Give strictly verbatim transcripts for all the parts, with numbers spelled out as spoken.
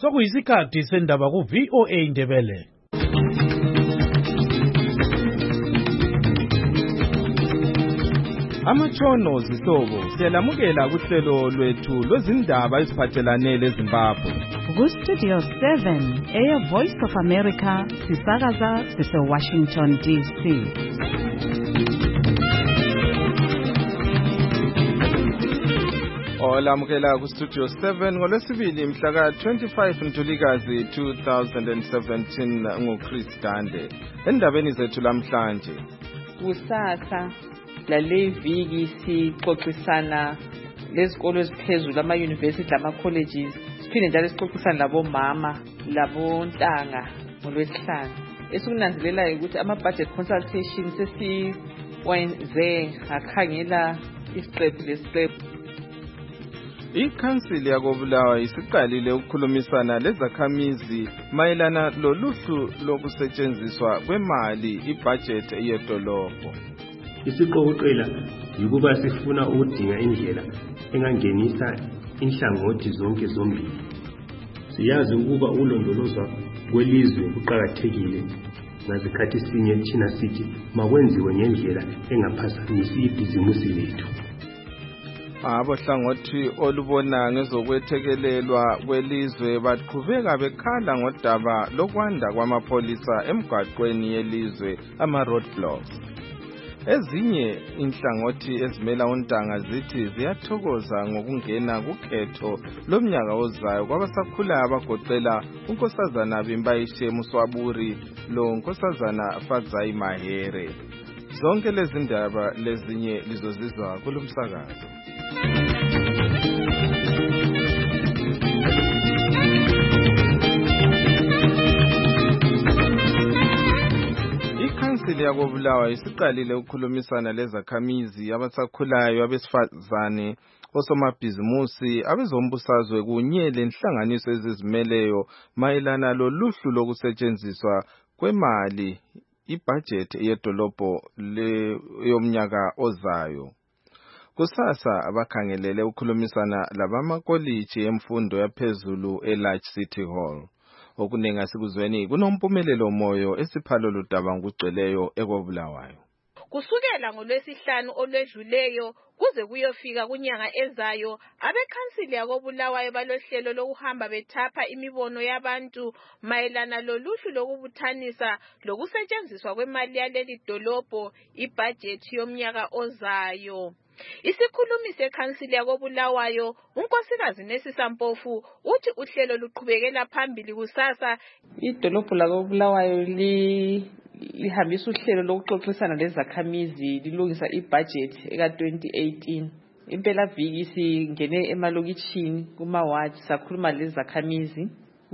sokuyisikhathi sendaba ku V O A Indebele. Amatshono zihlobo siyalamukela kuhlelo lwethu lwezindaba eziphathelane leZimbabwe. Ku Studio seven, Air Voice of America, sisakaza sise Washington D C. Olamukela ku Studio seven ngolwesibili mhla ka twenty-five Ntulikazi two thousand seventeen nguChris Dande. Endabeni zethu lamhlanje. Kusasa lale viki sixoxisana lezikolo eziphezulu ama university lama colleges. Siphinde njalo sixoxisana labo mama labo ntanga ngolwesihlanu. Esikunanzelela ukuthi ama budget consultation sesiwenze akhangela isiqephu lesiqephu. Ikhansili yakobulawa isiqalile ukukhulumisana lezakhamizi mayelana loluhlu lokusetshenziswa kwemali ibudget yedolobho. Isiqokoqela yikuba sifuna ukudinga indlela engangenisa inhlangothi zonke zombili. Siyazi ukuba ulondolozwa kwelizwe kuqhakathekile ngazikhathi sinye thina sithi makwenziwe ngendlela engaphazamisi ibhizimusi lethu. Abohlangothi olubona ngezokwethekelelwa kwelizwe baqhubeka bekhala ngodaba lokwanda kwamapolisa emgwaqweni yelizwe ama roadblocks. Ezinye inhlangothi ezimela untanga zithi ziyathokoza ngokungena kukhetho lomnyaka ozayo kwabasakhulayo abagoqela unkosazana Bimbayishe Muswaburi lo nkosazana Fadzai Mahere. Zonke lezi ndaba lezinye lizozizwa kulomsakazo. Ikhansili yakobulawa isiqalile ukukhulumisana lezakhamizi abasakhulayo abesifazane osomabhizimusi abezombusazwe kunye lenhlanganiso ezizimeleyo mayelana loluhlu lokusetshenziswa kwemali ibudget yedolobho le yomnyaka ozayo. Kusasa abakhangelele ukukhulumisana labamakoliji emfundo yaphezulu eLarge City Hall. Okunenga sikuzweni kunomphumelelo moyo esiphalo ludaba ngugcweleyo ekobulawayo. Kusukela ngolwesihlanu olwedluleyo kuze kuyofika kunyanga ezayo abekhansili yakobulawayo balohlelo lokuhamba bethapha imibono yabantu mayelana loluhlu lokubuthanisa lokusetshenziswa kwemali yaleli dolobho ibudget yomnyaka ozayo. Isikhulumi sekhansili yakobulawayo unkosikazi Nesisa Mpofu uthi uhlelo luqhubekela phambili kusasa. Idolobho lakobulawayo li lihambisa uhlelo lokuxoxisana lezakhamizi lilungisa ibudget eka twenty eighteen. Impela viki singene emalokitshini kuma wards sakhuluma lezakhamizi.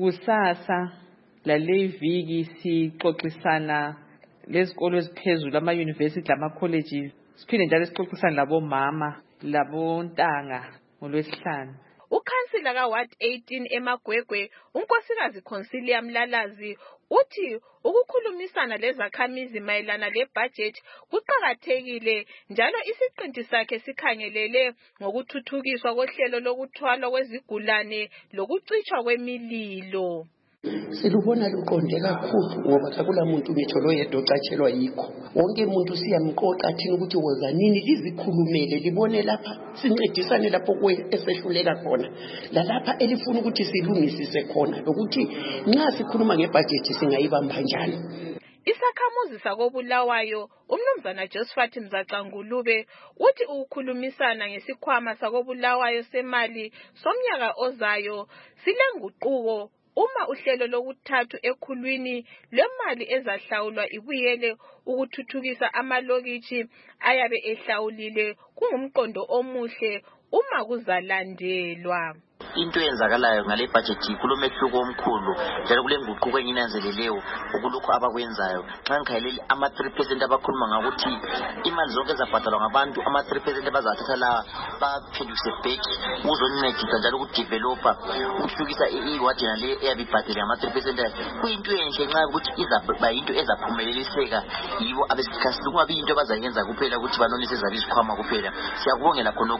Kusasa lale viki sixoxisana lezikolo eziphezulu ama university lama colleges. Siphinde njalo sixoxisana labo mama labo ntanga ngolwesihlanu. Ukhansila ka Ward eighteen eMagwegwe unkosikazi Consilia Mlalazi uthi ukukhulumisana lezakhamizi mayelana le budget kuqhakathekile njalo isiqinti sakhe sikhangelele ngokuthuthukiswa kohlelo lokuthwalwa kwezigulane lokucitshwa kwemililo. Silubona luqonde kakhulu ngoba akula muntu ngitsho lo yedwa ocatshelwa yikho. Wonke umuntu siyamqoqa athini ukuthi woza nini lizikhulumele libone lapha sincedisane lapho kwesehluleka khona. La lapha elifuna ukuthi silungisise khona ukuthi nxa sikhuluma ngebudget singayibamba kanjani. Isakhamuzi sakobulawayo umnumzana Josephat Mzacangulube uthi ukukhulumisana ngesikhwama sakobulawayo semali somnyaka ozayo silenguquko uma uhlelo lokuthathu ekhulwini lemali ezahlawulwa ibuyele ukuthuthukisa amalokitshi ayabe ehlawulile kungumqondo omuhle uma kuzalandelwa. Into yenzakalayo ngale budget kulomehluko omkhulu njalo kule nguquko enginanzeleleyo ukulokho abakwenzayo. Xa ngikhaleli ama three percent abakhuluma ngakuthi imali zonke ezabhadalwa ngabantu ama three percent abazathatha la baphenduse back uzoncedisa njalo ukudeveloper ukufukisa iwadi nale eyabibhadela ama three percent. Kuyinto enhle nxa ukuthi izaba into ezaphumeleliseka yibo abesikhathi kungabi into abazayenza kuphela ukuthi banonise zabe isikhwama kuphela. Siyakubongela khonokho.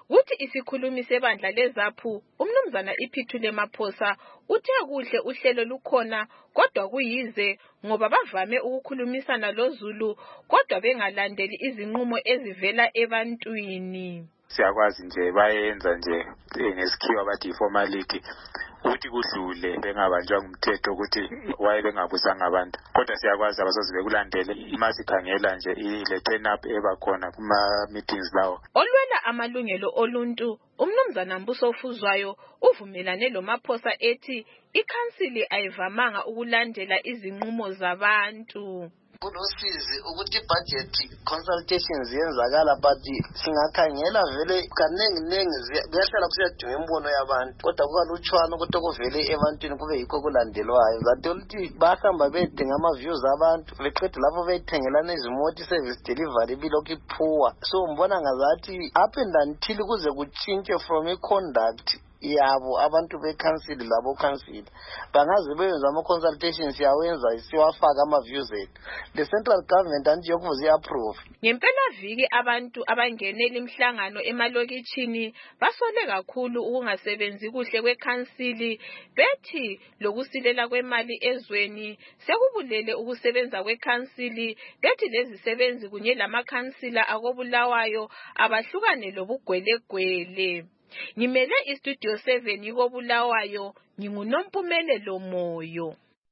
uthi isikhulumi sebandla lezaphu umnumzana Iphithule Maphosa uthe kuhle uhlelo lukhona kodwa kuyize ngoba bavame ukukhulumisana loZulu kodwa bengalandeli izinqumo ezivela ebantwini. Siyakwazi nje bayenza nje ngesikhiwa bathi formality ukuthi kudlule bengabanjwa ngumthetho ukuthi waye bengabusanga abantu kodwa siyakwazi abasoze bekulandele masikhangela nje ile turn up ebakhona kuma meetings lawo. Olwela amalungelo oluntu umnumzana Mbuso Fuzwayo uvumelane lo Maphosa ethi ikhansili ayivamanga ukulandela izinqumo zabantu. Kulusizi ukuthi budget consultations yenzakala but singakhangela vele kanengi nengi kuyahlala kusiyadinga imbono yabantu kodwa kukalutshwana ukuthi kuvele ebantwini kube yikho kulandelwayo zathi ukuthi bahamba bedinga ama views abantu beqede lapho bethengelana izimoti service delivery bilokhu iphuwa so mbona ngazathi up and until kuze kutshintshe from a conduct yabo abantu be-council labo council bangaze beyenza ama-consultations yawenza isiwafaka ama-views ethu the central government anti yokuvuza i-approve. Ngempela viki abantu abangenela imihlangano emalokitshini basole kakhulu ukungasebenzi kuhle kwekhansili bethi lokusilela kwemali ezweni sekubulele ukusebenza kwekhansili bethi lezisebenzi kunye lamakhansila akobulawayo abahlukane lobugwelegwele. Ngimele istudio seven yikobulawayo nginguNompumelelo Moyo.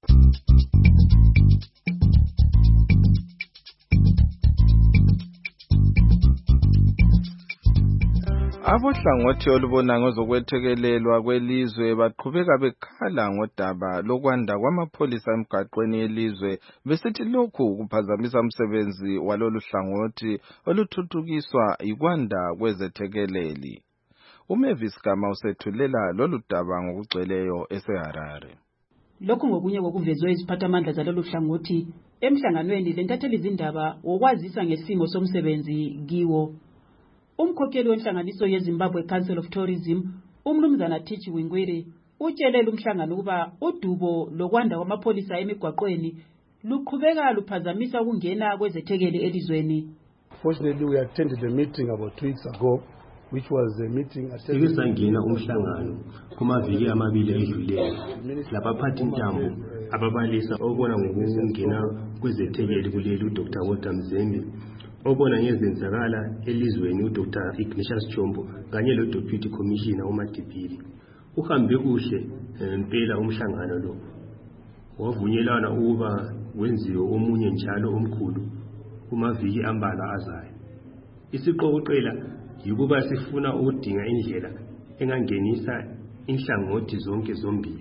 Abohlangothi olubona ngezokwethekelelwa kwelizwe baqhubeka bekhala ngodaba lokwanda kwamapholisa emgaqweni yelizwe besithi lokhu kuphazamisa umsebenzi walolu hlangothi oluthuthukiswa yikwanda kwezethekeleli. uMavis Gama usethulela lolu daba ngokugcweleyo eseHarare. Lokhu ngokunye kokuvezwe iziphathamandla zalolu hlangothi emhlanganweni lentatheli izindaba wokwazisa ngesimo somsebenzi kiwo. Umkhokheli wenhlanganiso yeZimbabwe Council of Tourism umnumzana Tichi Wingwiri utshelele umhlangano ukuba udubo lokwanda kwamapholisa emigwaqweni luqhubeka luphazamisa ukungena kwezethekeli elizweni. Fortunately, we attended a meeting about two weeks ago, which was a meeting attended sangena umhlangano kumaviki amabili edluleyo labaphathi intambo ababalisa obona ngokungena kwezethekeli kuleli uDr Walter Mzembe obona ngezenzakala elizweni uDr Ignatius Chombo kanye lo Deputy Commissioner uMadipili. Uhambe kuhle impela umhlangano lo wavunyelana ukuba wenziwe omunye njalo omkhulu kumaviki ambala azayo. Isiqokoqela yikuba sifuna ukudinga indlela engangenisa inhlangothi zonke zombili.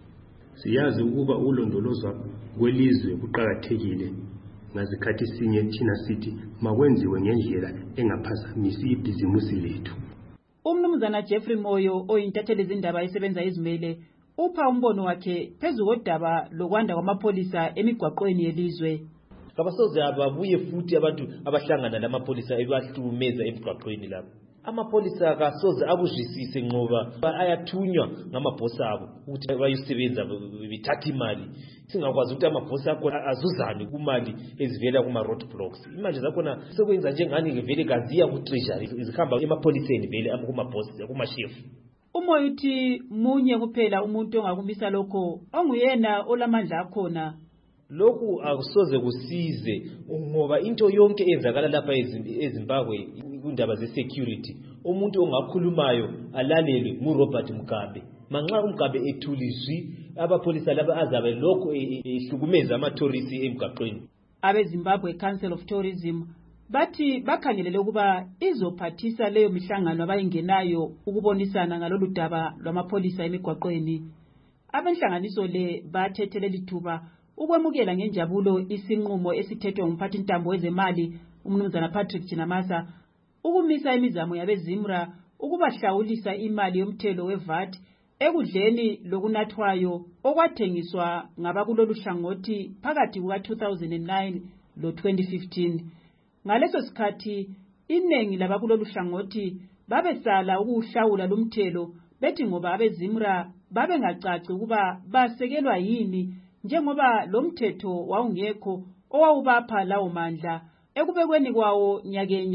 Siyazi ukuba ulondolozwa kwelizwe kuqhakathekile ngazikhathi sinye thina sithi makwenziwe ngendlela engaphazamisi ibhizimusi lethu. Umnumzana Jeffrey Moyo oyintatheli izindaba esebenza izimele upha umbono wakhe phezulu kodaba lokwanda kwamapholisa emigwaqweni yelizwe. Kabasoze ababuye futhi abantu abahlangana lamapolisa ebahlukumeza emigwaqweni lapho. Amapolisa akasoze akuzwisise ngoba ayathunywa ngamabhosi abo ukuthi bayosebenza bithatha imali. Singakwazi ukuthi amabhosi akho azuzane kumali ezivela kuma roadblocks. Imali zakhona sekwenza njengani ngevele kaziya ku treasury izikhamba emapoliseni vele kumabhosi kuma chef. Umoyo uthi munye kuphela umuntu ongakumisa lokho onguyena olamandla akhona. Lokhu akusoze kusize ngoba into yonke enzakala lapha eZimbabwe kundaba ze-security umuntu ongakhulumayo alalelwe nguRobert Mugabe. Manxa uMugabe ethulizwi abapolisa laba azabe lokho ehlukumeza ama-tourists emgaqweni. AbeZimbabwe Council of Tourism bathi bakhangelele ukuba izophathisa leyo mihlangano abayingenayo ukubonisana ngalolu daba lwamapholisa emigwaqweni. Abenhlanganiso le bathethelela ithuba ukwemukela ngenjabulo isinqumo esithethwe ngumphathi intambo wezemali umnumzana Patrick Chinamasa ukumisa imizamo yabeZimra ukubahlawulisa imali yomthelo weV A T ekudleni lokunathwayo okwathengiswa ngabakulolu hlangothi phakathi kuka two thousand nine lo twenty fifteen. Ngaleso sikhathi iningi labakulolu hlangothi babesala ukuhlawula lumthelo bethi ngoba abeZimra babengacaci ukuba basekelwa yini njengoba lo mthetho wawungekho owawubapha lawo mandla ekubekweni kwawo nyakenye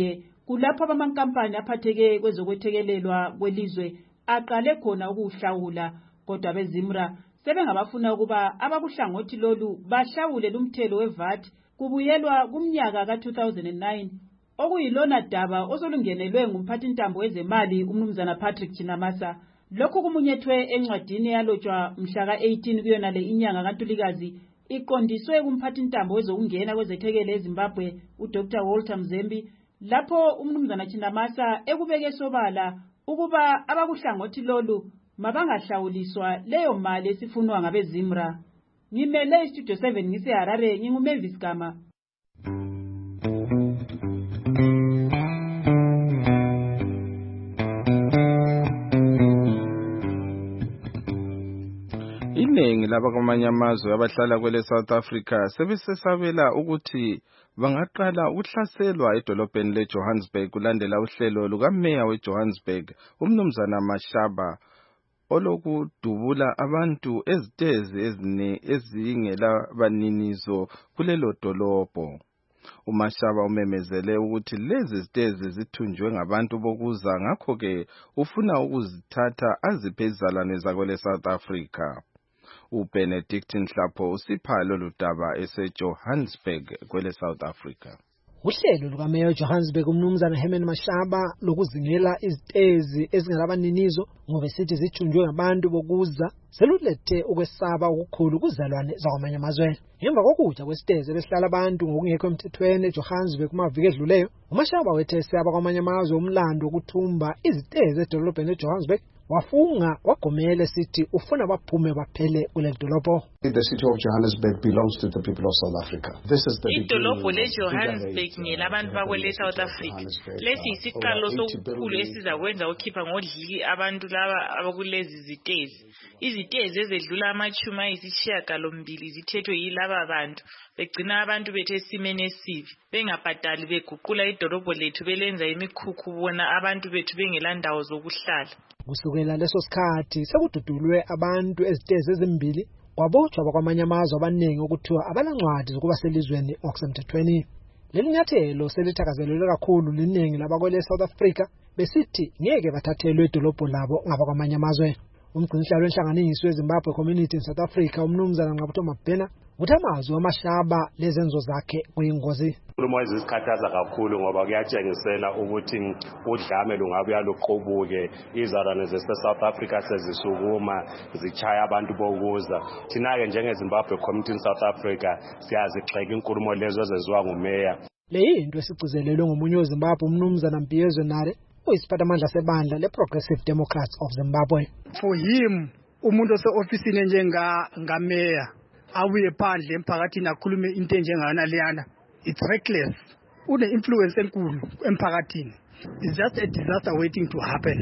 kulapho amankampani aphatheke kwezokwethekelelwa kwelizwe aqale khona ukuhlawula, kodwa beZimra sebengabafuna ukuba abakuhlangothi lolu bahlawule lumthelo we-V A T kubuyelwa kumnyaka ka two thousand nine okuyilona daba osolungenelwe ngumphathintambo wezemali umnumzana Patrick Chinamasa. Lokhu kumunyethwe encwadini yalotshwa mhla ka eighteen kuyona le inyanga kaNtulikazi iqondiswe kumphathintambo wezokungena kwezethekele eZimbabwe uDr Walter Mzembi, lapho umnumzana Chinamasa ekubeke sobala ukuba abakuhlangothi lolu mabangahlawuliswa leyo mali esifunwa ngabeZimra. Ngimele istudio seven ngise Harare, nginguMavis Gama. Iningi labakwamanye amazwe abahlala kwele South Africa sebesesabela ukuthi bangaqala ukuhlaselwa edolobheni leJohannesburg kulandela uhlelo lukameya weJohannesburg umnumzana Mashaba olokudubula abantu ezitezi ezine ezingela baninizo kulelo dolobho. uMashaba umemezele ukuthi lezi zitezi zithunjwe ngabantu bokuza, ngakho ke ufuna ukuzithatha aziphe izalwane zakwele South Africa. uBenedict Nhlapho usipha lolu daba eseJohannesburg kwele South Africa. Uhlelo lukameya weJohannesburg umnumzana Herman Mashaba lokuzingela izitezi ezingelabaninizo ngoba sithi zithunjwe ngabantu bokuza selulethe ukwesaba okukhulu kuzalwane zakwamanye amazwe. Ngemva kokuja kwesitezi besihlala abantu ngokungekho emthethweni eJohannesburg kumaviki edluleyo, uMashaba wethese abakwamanye amazwe umlando wokuthumba izitezi edolobheni eJohannesburg wafunga wagomela sithi ufuna baphume baphele kule dolopho. The city of Johannesburg belongs to the people of South Africa. This is the idolopho leJohannesburg ngelabantu bakwele South Africa. Lesi isiqalo sokukhulu esizakwenza ukhipha ngodliki abantu laba abakulezi zitezi. Izitezi ezedlula amachuma ayisishiyagalombili zithethwe yilaba bantu begcina abantu bethe esimeni esibi, bengabhadali beguqula idolopho lethu belenza imikhukhu bona abantu bethu bengelandawo zokuhlala. Kusukela leso sikhathi sekududulwe abantu ezitezi ezimbili kwabotshwa bakwamanye amazwe abaningi okuthiwa abalancwadi zokuba selizweni ngokusemthethweni. Leli nyathelo selithakazelelwe kakhulu liningi labakwele South Africa besithi ngeke bathathelwe idolopho labo ngabakwamanye amazwe. Umgcinisihlalo wenhlanganiso weZimbabwe Community in South Africa umnumzana Ngqabutho Mabhena uthi amazwi aMashaba lezenzo zakhe kuyingozi. Ukhuluma izikhathaza kakhulu ngoba kuyatshengisela ukuthi udlame lungabuya luqobuke, izalwane zase-South Africa sezisukuma zichaya abantu bokuza. Thina-ke njengeZimbabwe Community in South Africa siyazigxeka inkulumo lezo ezenziwa ngumeya. Le yinto esigcizelelwe ngomunye weZimbabwe umnumzana Mpiyezwe Nare uyisiphathamandla sebandla le-Progressive Democrats of Zimbabwe. For him, umuntu ose-ofisini enjenga ngameya abuye phandle emphakathini akhulume into enjengana leyana, it's reckless. Une-influence enkulu emphakathini. It's just a disaster waiting to happen.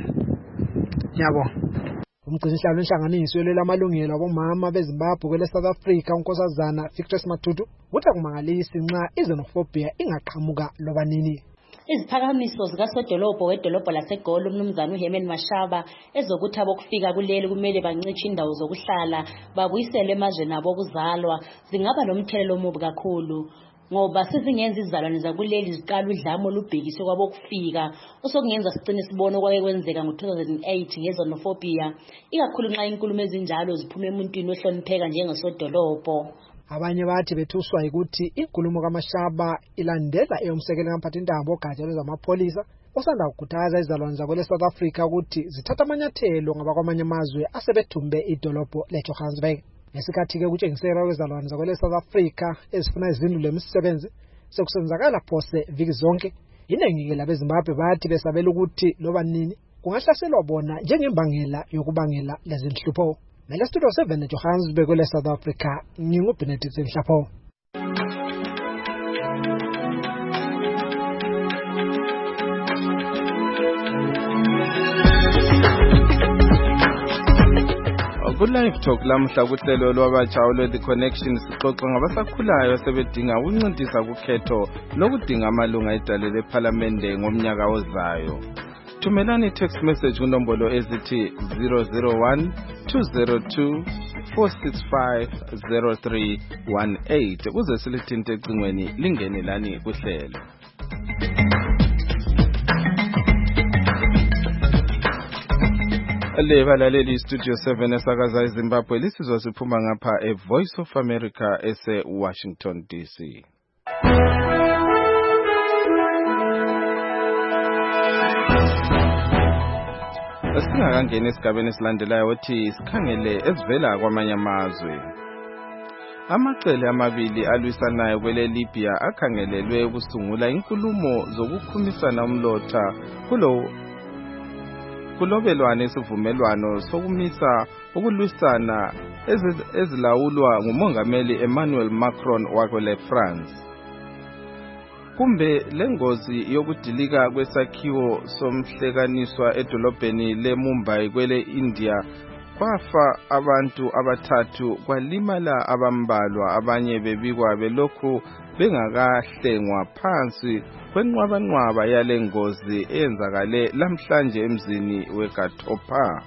Yabo. Umgcinisihlalo wenhlanganiso yolwela amalungelo abomama beZimbabwe kwele South Africa unkosazana Victor Matutu uthi akumangalisi nxa i-xenophobia ingaqhamuka loba nini. Iziphakamiso zikasodolobho wedolobho laseGoli umnumzana uHerman Mashaba ezokuthi abokufika kuleli kumele bancitshe indawo zokuhlala babuyisele emazweni abo okuzalwa zingaba nomthelelo omubi kakhulu ngoba sizingenza izizalwane zakuleli ziqala udlame olubhekiswe kwabokufika osokungenza sigcine sibone okwake kwenzeka ngo two thousand eight ngezenophobia ikakhulu nxa inkulumo ezinjalo ziphuma emuntwini ohlonipheka njengesodolobho. Abanye bathi bethuswa ukuthi inkulumo kaMashaba ilandela eyomsekela kamphathintambo ogatsha lwezamapolisa osanda ukukhuthaza izalwane zakwele South Africa ukuthi zithatha amanyathelo ngabakwamanye amazwe asebethumbe idolopho leJohannesburg. Ngesikhathi-ke kutshengisela kwezalwane zakwele South Africa ezifuna izindlu lemisebenzi sekusenzakala phose viki zonke, iningi-ke labeZimbabwe bathi besabela ukuthi loba nini kungahlaselwa bona njengembangela yokubangela lezi nhlupho. Mele studio seven eJohannesburg kwele South Africa, nginguBenedict Nhlapho. Ku-Live Talk lamhla kuhlelo lwabatsha olwe-The Connection sixoxa ngabasakhulayo sebedinga ukuncintisa kukhetho lokudinga amalunga edale lephalamende ngomnyaka ozayo. Thumelani text message kunombolo ezithi zero zero one two zero two four six five zero three one eight kuze silithinte ecingweni lingene lani kuhlelo. Le balaleli Studio seven esakaza eZimbabwe lisizwa siphuma ngapha e Voice of America ese Washington D C. Singakangena esigabeni esilandelayo othi sikhangele esivela kwamanye amazwe. Amacele amabili alwisanayo kwele Libya akhangelelwe ukusungula inkulumo zokukhumisana umlotha kulo kulobelwane isivumelwano sokumisa ukulwisana ezilawulwa ngumongameli Emmanuel Macron wakwele France. Kumbe lengozi yokudilika kwesakhiwo somhlekaniswa edolobheni leMumbai kwele India kwafa abantu abathathu kwalimala abambalwa abanye bebikwa belokhu bengakahlengwa phansi kwenqwabanqwaba yale ngozi eyenzakale lamhlanje emzini weKatopa.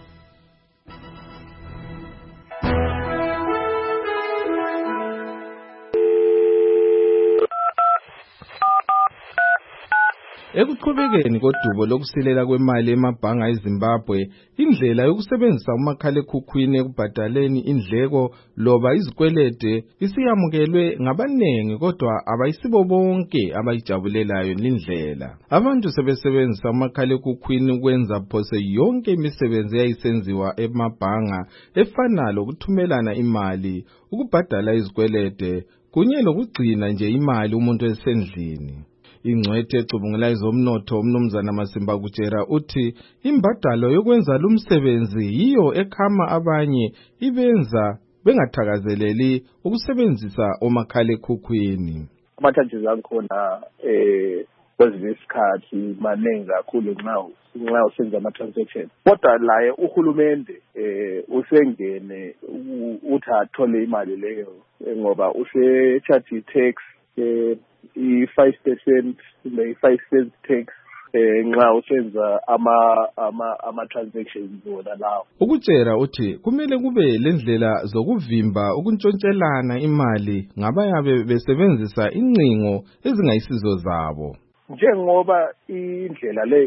Ekuqhubekeni kodubo lokusilela kwemali emabhanga eZimbabwe, indlela yokusebenzisa umakhalekhukhwini ekubhadaleni indleko loba izikwelede isiyamukelwe ngabanengi kodwa abayisibo bonke abayijabulelayo lindlela. Abantu sebesebenzisa umakhalekhukhwini ukwenza phose yonke imisebenzi eyayisenziwa emabhanga efana lokuthumelana imali, ukubhadala izikwelede kunye lokugcina nje imali umuntu esendlini. Ingcwethe ecubungula ezomnotho umnumzana Masimba kutshera uthi imbadalo yokwenza lumsebenzi yiyo ekhama abanye ibenza bengathakazeleli ukusebenzisa omakhalekhukhwini. Ama-charges akhona eh kwezinye isikhathi maningi kakhulu nxa nxa usenza ama-transaction. Kodwa laye uhulumende eh usengene uthi athole imali leyo ngoba use-charge i-tax eh i-five percent i-five cent tax eh nxa usenza ama ama ama transactions wona lawo. Ukutshera uthi kumele kube lendlela zokuvimba ukuntshontshelana imali ngabayabe besebenzisa incingo ezingayisizo zabo. Njengoba indlela le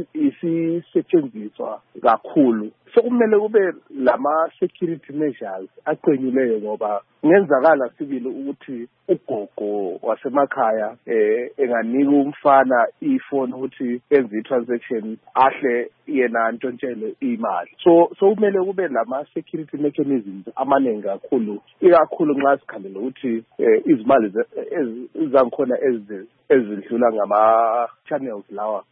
isisetshenziswa kakhulu sokumele kube lama security measures aqinyileyo ngoba ngenzakala sibili ukuthi ugogo wasemakhaya eh enganika umfana ifone ukuthi enze i-transaction ahle yena ntshontshele imali. So so kumele kube lama security mechanisms amaningi kakhulu ikakhulu nxa sikhandela ukuthi izimali ezangikhona ezidlula ngama channels lawa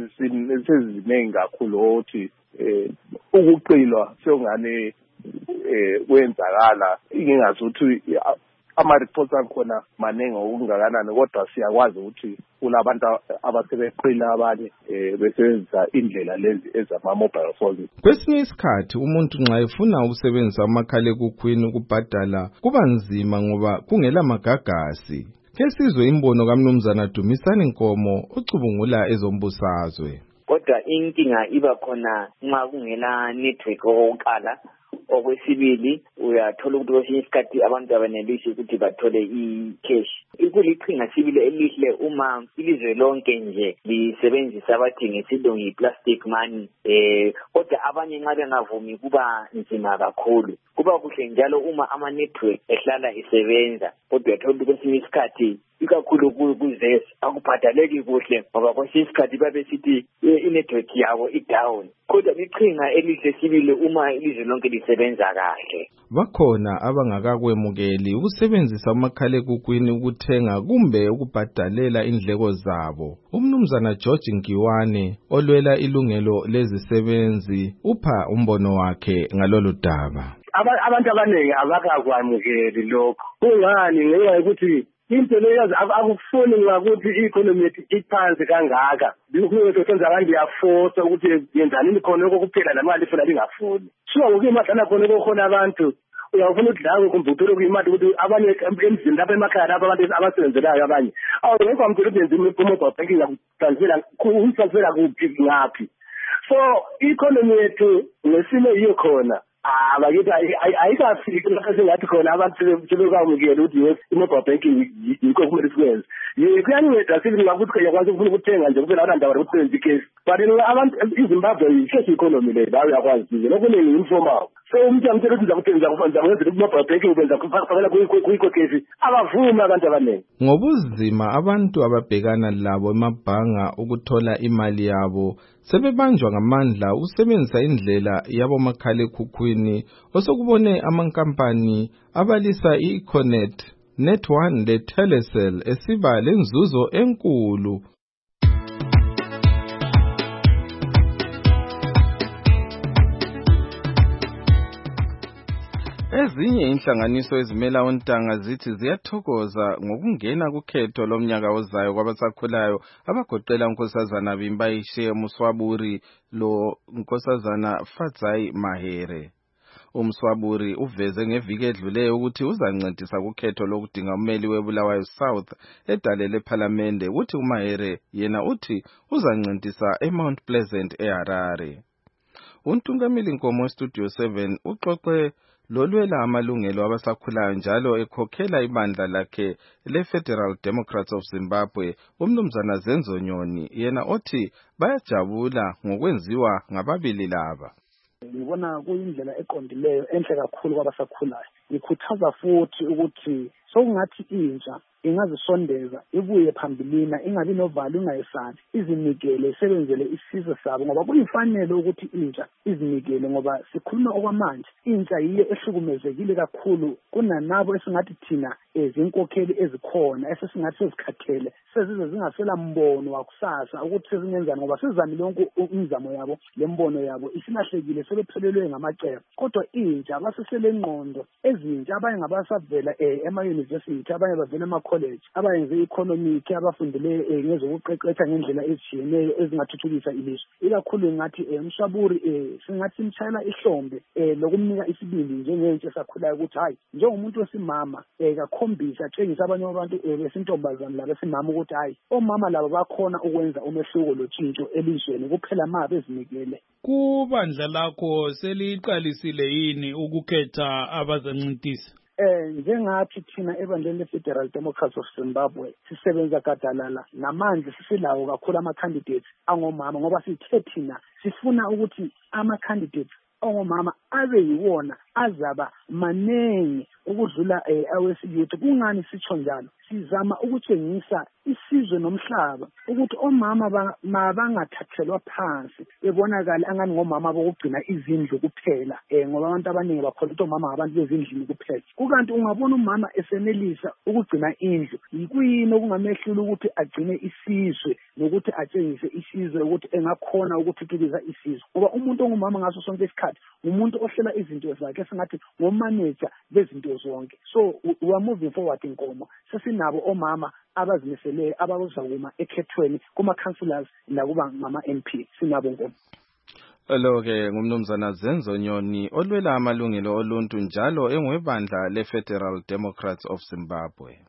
seziningi kakhulu ukuthi eh ukuqilwa sengane eh kwenzakala ingingazuthi ama reports akhona maningi okungakanani kodwa siyakwazi ukuthi kulabantu abasebeqila abanye besebenzisa indlela lezi ezama mobile phones. Kwesinye isikhathi umuntu nxa efuna ukusebenzisa amakhalekhukhwini ukubhadala kuba nzima ngoba kungela magagasi. Kesizwe imbono kaMnumzana Dumisani Nkomo ocubungula ezombusazwe. Kodwa inkinga iba khona nxa kungela network oqala. Okwesibili uyathola ukuthi kwesinye isikhathi abantu abanelisi ukuthi bathole i-cash. Ikuliqhinga sibili elihle uma ilizwe lonke nje lisebenzisa abathi ngesilungu i-plastic money eh kodwa abanye nxa bengavumi kuba nzima kakhulu. Kuba kuhle njalo uma ama-network ehlala isebenza kodwa uyathola ukuthi kwesinye isikhathi ikakhulu kuzesi akubhadaleki kuhle ngoba kwesinye isikhathi babe sithi i-network yabo i-down. Kodwa liqhinga elihle sibili uma ilizwe lonke lisebenza kahle. Bakhona abangakakwemukeli ukusebenzisa amakhalekhukhwini ukuthenga kumbe ukubhadalela indleko zabo. Umnumzana George Nkiwane olwela ilungelo lezisebenzi upha umbono wakhe ngalolu daba. Abantu abaningi abakakwamukeli lokho. Kungani ngenxa yokuthi into leyo akufuni ngakuthi i-economy yethu iphansi kangaka. Bikuyo senza kanti yaforce ukuthi yenzani imikhona okuphela lamali ifuna lingafuni. So ukuyimadlana khona kokhona abantu uyafuna ukuthi lawo kumbuthelo kuyimali ukuthi abanye emzini lapha emakhaya lapha abantu abasebenzelayo abanye awungekho amthela ukuthi yenza imiphumo banking yakutransfera umtransfera kuphi ngaphi. So i-economy yethu ngesimo yiyo khona ah bakithi ayikafiki lapho sengathi khona abantu sebekwamukela ukuthi yes i-mobile banking yikho kumele sikwenze kuyanceda sibili ngakuthi uyakwazi ukufuna ukuthenga nje kuphela abantu abari ukwenza icase but abantu iZimbabwe i-cash economy le bayo yakwazi nje lokuningi informal so umuntu amtshela ukuthi uzakuthenga kufanele wenze ku-mobile banking ubenza kufanele kuyikho case abavumi abantu abaningi ngobuzima abantu ababhekana labo emabhanga ukuthola imali yabo sebebanjwa ngamandla ukusebenzisa indlela yabo makhalekhukhwini osokubone amankampani abalisa i-Econet Net one le Telecel esiba lenzuzo enkulu. Ezinye inhlanganiso ezimela ontanga zithi ziyathokoza ngokungena kukhetho lomnyaka ozayo kwabasakhulayo abagoqela unkosazana Bimbayishe Muswaburi lo unkosazana Fadzai Mahere. Umswaburi uveze ngeviki edluleyo ukuthi uzancedisa kukhetho lokudinga ummeli weBulawayo South edale lePhalamende uthi uMahere yena uthi uzancedisa eMount Pleasant eHarare. Untungameli Nkomo Studio seven uxoxe lolwela amalungelo abasakhulayo njalo ekhokhela ibandla lakhe leFederal Democrats of Zimbabwe umnumzana Zenzo Nyoni yena othi bayajabula ngokwenziwa ngababili laba. Ngibona kuyindlela eqondileyo enhle kakhulu kwabasakhulayo. Ngikhuthaza futhi ukuthi sokungathi intsha ingazisondeza ibuye phambilina ingabi novalo ingayisabi izinikele isebenzele isizwe sabo ngoba kuyifanele ukuthi intsha izinikele ngoba sikhuluma okwamanje intsha yiyo ehlukumezekile kakhulu kunanabo esingathi thina ezinkokheli ezikhona esesingathi sezikhathele sezize zingasela mbono wakusasa ukuthi sezingenzani ngoba sizamile yonke umzamo yabo lembono yabo isilahlekile sebephelelwe ngamacebo kodwa intsha abasesele ngqondo ezintsha abanye ngabasavela ema university abanye bavela ema college abayenze economic abafundile ngezokuqeqesha ngendlela ezitshiyeneyo ezingathuthukisa ilizwe ikakhulu ngathi umshaburi singathi simtshayela ihlombe lokumnika isibindi njengentsha sakhulayo ukuthi hayi njengomuntu wesimama ekakhombisa atshengisa abanye abantu besintombazana labesimama ukuthi hayi omama labo bakhona ukwenza umehluko lotshintsho elizweni kuphela ma bezinikele. Kubandla lakho seliqalisile yini ukukhetha abazancintisa? Eh njengathi thina ebandleni leFederal Democrats of Zimbabwe sisebenza gadalala namanje sisilawo kakhulu ama candidates angomama ngoba sithe thina sifuna ukuthi ama candidates ongomama abe yiwona azaba manengi ukudlula awesiyouth. Kungani sitsho njalo? Sizama ukutshengisa isizwe nomhlaba ukuthi omama mabangathathelwa phansi bebonakala angani ngomama bokugcina izindlu kuphela eh ngoba abantu abaningi bakholwa ukuthi omama ngabantu bezindlini kuphela. Kukanti ungabona umama esenelisa ukugcina indlu yikuyini okungamehlula ukuthi agcine isizwe nokuthi atshengise isizwe ukuthi engakhona ukuthuthukisa isizwe ngoba umuntu ongumama ngaso sonke isikhathi umuntu ohlela izinto zakhe singathi ngomanager bezinto zonke. So we are moving forward Nkomo sesinabo omama abazimisele abazakuma ekhethweni kuma councillors nakuba ngama M P sinabo Nkomo. Lo ke ngumnumzana Zenzo Nyoni olwela amalungelo oluntu njalo engwebandla leFederal Democrats of Zimbabwe.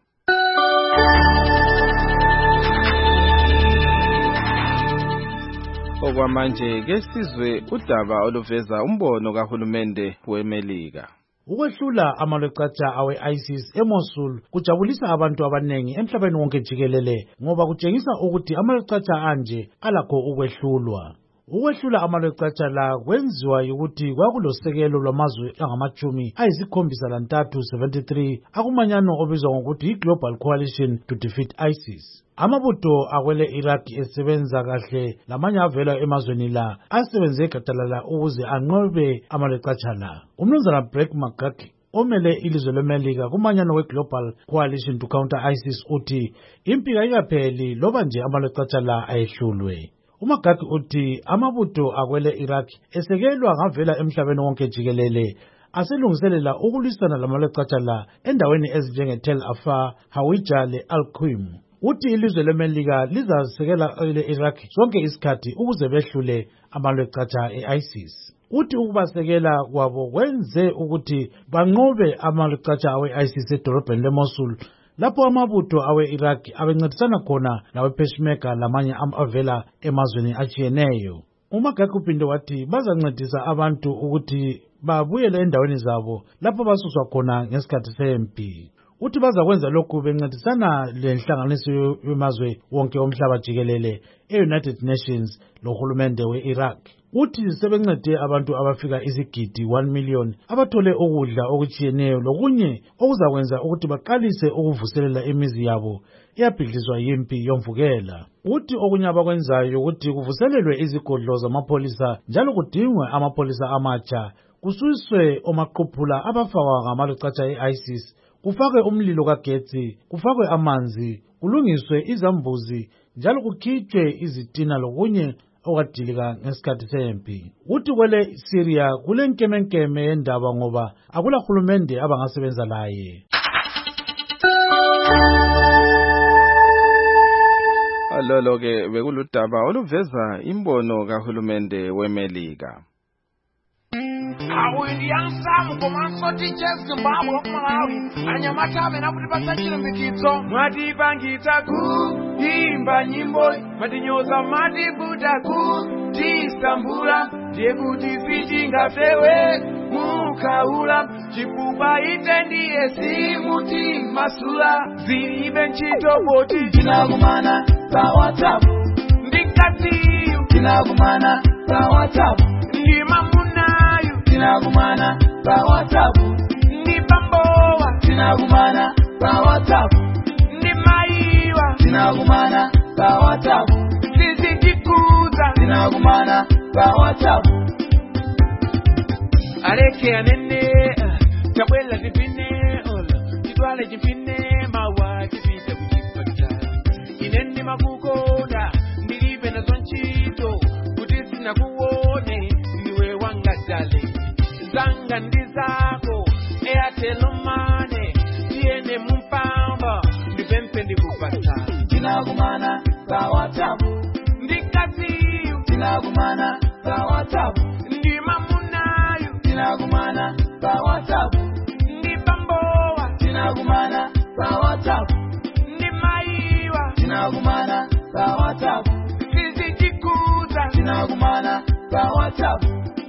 Okwamanje ke sizwe udaba oluveza umbono kahulumende weMelika. Ukwehlula amalwecatsha awe-ISIS eMosul kujabulisa abantu abanengi emhlabeni wonke jikelele ngoba kutshengisa ukuthi amalwecatsha anje alakho ukwehlulwa. Ukwehlula amalwecatsha la kwenziwa ukuthi kwakulosekelo lwamazwe angamachumi ayisikhombisa lantathu seventy-three akumanyano obizwa ngokuthi i-Global Coalition to Defeat ISIS. Amabutho akwele Iraq esebenza kahle lamanye avela emazweni la asebenze gadalala ukuze anqobe amalwecatsha la. Umnumzana Brett McGurk omele ilizwe leMelika kumanyano we-Global Coalition to Counter ISIS uthi impika ikapheli loba nje amalwecatsha la ayehlulwe. UMcGurk uthi amabutho akwele Iraq esekelwa ngavela emhlabeni wonke jikelele aselungiselela ukulwisana lamalwecatsha la endaweni ezinjenge Tel Afar, Hawija le-Al-Qim. Uthi ilizwe leMelika lizasekela ile-Iraq sonke isikhathi ukuze behlule amalwecatsha e-ISIS. Uthi ukubasekela kwabo kwenze ukuthi banqobe amalwecatsha awe-ISIS edolobheni leMosul lapho amabutho awe-Iraq abencedisana khona nawe-Peshmerga lamanye avela emazweni atshiyeneyo. UMcGurk uphinde wathi bazancedisa abantu ukuthi babuyele endaweni zabo lapho basuswa khona ngesikhathi sempi. Uthi bazakwenza lokhu bencedisana lenhlanganiso yemazwe wonke omhlaba jikelele e-United Nations lohulumende we-Iraq. Uthi sebencede abantu abafika izigidi one million abathole ukudla okutshiyeneyo lokunye okuzakwenza ukuthi baqalise ukuvuselela imizi yabo eyabhidlizwa yimpi yomvukela. Uthi okunye abakwenzayo ukuthi kuvuselelwe izigodlo zamapholisa njalo kudingwe amapholisa amatsha, kususwe omaqhuphula abafakwa ngamalucatsha e-ISIS, kufakwe umlilo kagetsi, kufakwe amanzi, kulungiswe izambuzi njalo kukhitshwe izitina lokunye okadilika ngesikhathi sempi. Uthi kwele Syria kulenkemenkeme yendaba ngoba akula hulumende abangasebenza laye. Alolo ke bekuludaba oluveza imbono kahulumende weMelika. Awuyansamu komanso teachers Zimbabwe of Malawi anyamata bena kuti pasachile mbikitso mwati pangita ku imba nyimbo matinyoza mati buda ku tisambula ndiye kuti sitingafewe mukaula chipupa ite ndiye simuti masula zilibe ntchito poti tinakumana pa WhatsApp ndikatiyu tinakumana pa WhatsApp ndimamunayu tinakumana pa WhatsApp ndipambowa tinakumana pa WhatsApp ndimaiwa tinakumana pa WhatsApp sizijikuza tinakumana pa WhatsApp areke anene tabwela tipine ola titwale tipine mawa tipite kutipata ineni makukonda ndilipe na zonchito kuti sina kuone niwe wangatale zanga ndizako eatelomane tiene mumpamba ndipempe ndikupata tinakumana pa WhatsApp ndikatiyu tinakumana pa WhatsApp ndimamunayu tinakumana pa WhatsApp ndipambowa tinakumana pa WhatsApp ndimaiwa tinakumana pa WhatsApp sizijikuza tinakumana pa WhatsApp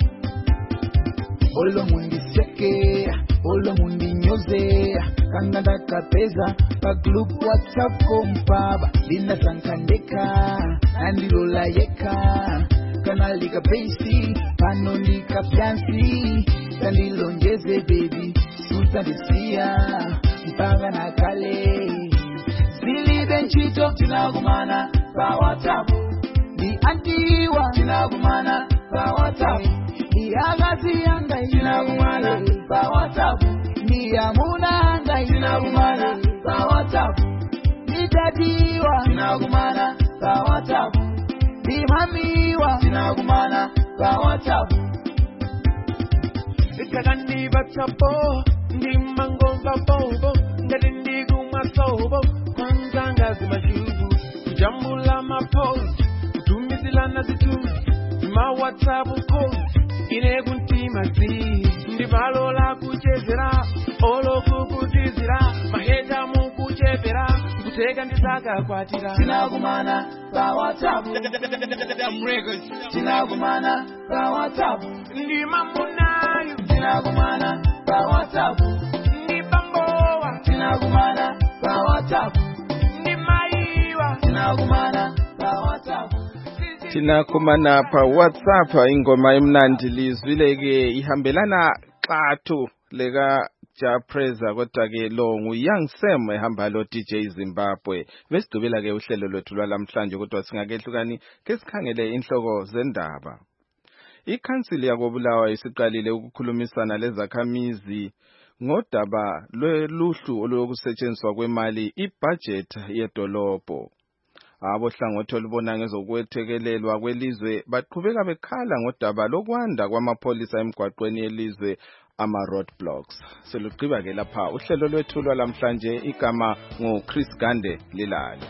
Olo mundi seke, olo mundi nyoze, kanganda kapeza, pa group WhatsApp kompaba, lina sankandeka, nandilola yeka, kanalika basi, panolika fiansi, kandilonjeze baby, sultanisia, mpanga na kale, zili benchito, tinakumana, pa WhatsApp, di antiwa, tinakumana, pa WhatsApp, Yagazi yanga tinakumana pa WhatsApp ni amuna anga tinakumana pa WhatsApp ni dadiwa tinakumana pa WhatsApp ni mamiwa tinakumana pa WhatsApp ikagandi batsapo ni mangonga bobo ndindi kumasobo kwanza ngazi majubu kujambula mapost kutumizilana zitu ma WhatsApp call ine kuntima zi ndivalola kuchezera olo kukutizira maheta mukuchepera kuteka ndisaka kwatira tinakumana pa WhatsApp tinakumana pa WhatsApp ndimamunayu tinakumana pa WhatsApp ndipambowa tinakumana pa WhatsApp ndimaiwa tinakumana pa WhatsApp Tinakumana pa WhatsApp ingoma imnandi lizwileke ihambelana xathu leka Japreza kodwa ke lo ngu Young Sam ehamba lo D J Zimbabwe besidubela ke uhlelo lwethu lwalamhlanje kodwa singakehlukani ke sikhangele inhloko zendaba. Ikhansili yakobulawa isiqalile ukukhulumisana lezakhamizi ngodaba lweluhlu olokusetshenziswa kwemali ibudget yedolobho. Abohlangothi olubona ngezokwethekelelwa kwelizwe baqhubeka bekhala ngodaba lokwanda kwamapholisa emgwaqweni yelizwe ama roadblocks. Seluqhiba ke lapha uhlelo lwethu lwalamhlanje igama ngo Chris Gande Lilali.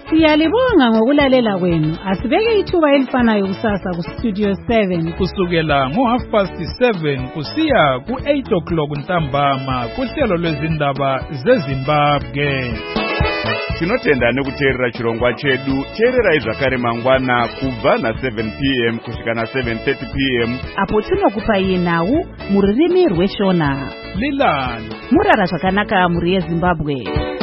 Siyalibonga ngokulalela kwenu. Asibeke ithuba elifanayo kusasa ku Studio seven kusukela ngo half past seven kusiya ku eight o'clock ntambama kuhlelo lwezindaba zeZimbabwe. Tinotenda nekuteerera chirongwa chedu. Teererai zvakare mangwana kubva na seven p m kusvika na seven thirty p m apo tinokupai nhau mururimi rweshona. Lilani Murara zvakanaka muri yeZimbabwe.